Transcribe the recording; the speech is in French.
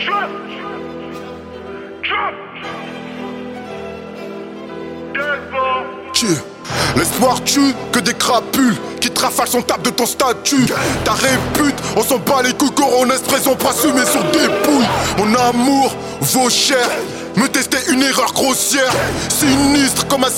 L'espoir tue que des crapules qui te rafalent son table de ton statut. Ta répute, on s'en bat les couilles, coronesses présent pas assumé sur des pouilles. Mon amour vaut cher, me tester une erreur grossière, sinistre comme un